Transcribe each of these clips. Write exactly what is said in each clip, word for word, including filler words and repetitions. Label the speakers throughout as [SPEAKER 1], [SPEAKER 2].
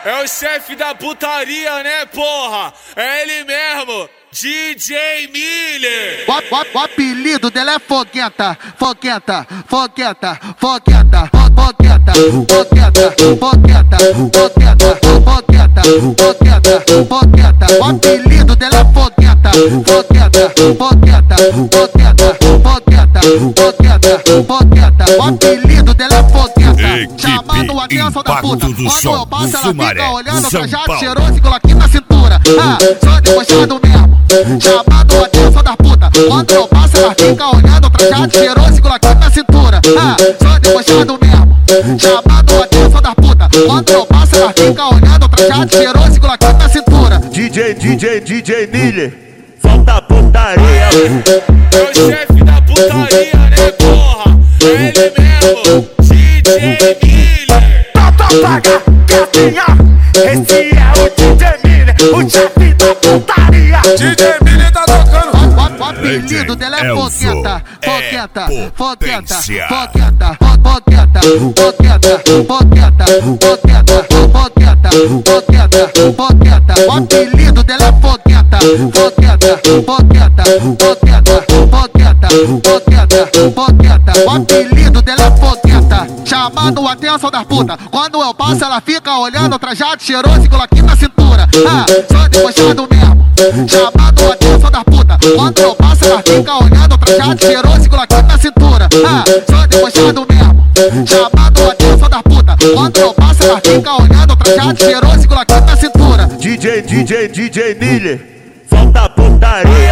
[SPEAKER 1] É o chefe da putaria, né, porra? É ele mesmo, D J Miller.
[SPEAKER 2] O, o, o apelido dele é Fogueta, Fogueta, Fogueta, Fogueta, Fogueta, Fogueta, Fogueta, Fogueta, Fogueta, Fogueta, Fogueta. O apelido dele é Fogueta, Fogueta, Fogueta, Fogueta, Fogueta, Fogueta, Fogueta. O apelido dele é Fogueta, chamando a atenção da puta. Quando eu passo ela fica olhando pra jato cheiroso e coloquinho na cintura. Ah, só debochado mesmo, chamando a atenção da puta. Quando eu passo ela fica olhando pra jato cheiroso e coloquinho na cintura. Ah, só debochado mesmo, chamando a atenção da puta. Quando eu passo ela fica olhando pra jato cheiroso e coloquinho na cintura.
[SPEAKER 3] D J, D J, D J Miller, solta a putaria.
[SPEAKER 1] É o chefe da putaria, né, porra? É ele mesmo, D J Miller.
[SPEAKER 3] Solta paga, quietinha, esse é o D J Miller, o chefe da putaria.
[SPEAKER 1] D J Miller tá tocando.
[SPEAKER 2] O, o apelido dele é Fogueta, Fogueta, Fogueta, Fogueta, Fogueta, Fogueta, Fogueta, Fogueta, Fogueta, Fogueta, Fogueta. O apelido dele é Fogueta, Fogueta, Fogueta, Fogueta, Fogueta, Fogueta, Fogueta. O apelido dele é Fogueta, chamando a atenção da puta. Quando eu passo ela fica olhando, trajado cheiroso e coloquinho na cintura. Ah, só debochado mesmo, chamando a atenção da puta. Quando eu passo ela fica olhando, trajado cheiroso e coloquinho na cintura. Ah, só debochado mesmo, chamando a atenção da puta. Quando eu passo ela fica olhando, trajado cheiroso e coloquinho na cintura.
[SPEAKER 3] D J, D J, D J Miller, solta a putaria.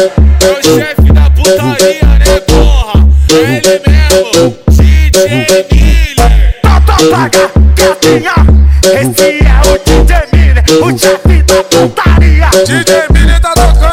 [SPEAKER 1] É o chefe da putaria, né, porra? É ele mesmo, D J Miller.
[SPEAKER 3] Solta paga, quietinha, esse é o D J Miller, o chefe da putaria.
[SPEAKER 1] D J Miller tá tocando.